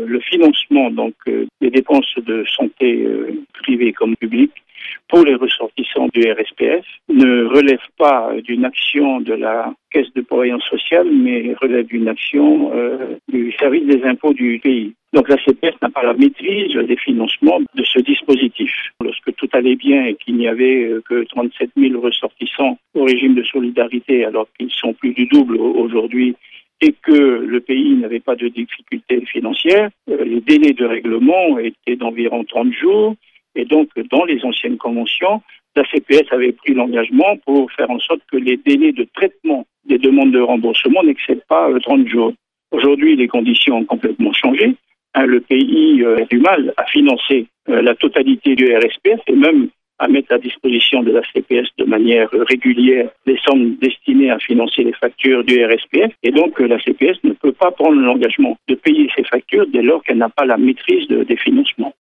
le financement des dépenses de santé privées comme publiques pour les ressortissants du RSPS ne relève pas d'une action de la Caisse de prévoyance sociale, mais relève d'une action du service des impôts du pays. Donc la CPS n'a pas la maîtrise des financements de ce dispositif. Lorsque tout allait bien et qu'il n'y avait que 37 000 ressortissants au régime de solidarité, alors qu'ils sont plus du double aujourd'hui, et que le pays n'avait pas de difficultés financières, les délais de règlement étaient d'environ 30 jours. Et donc, dans les anciennes conventions, la CPS avait pris l'engagement pour faire en sorte que les délais de traitement des demandes de remboursement n'excèdent pas 30 jours. Aujourd'hui, les conditions ont complètement changé. Le pays a du mal à financer la totalité du RSPS et même à mettre à disposition de la CPS de manière régulière les sommes destinées à financer les factures du RSPF. Et donc, la CPS ne peut pas prendre l'engagement de payer ces factures dès lors qu'elle n'a pas la maîtrise des financements.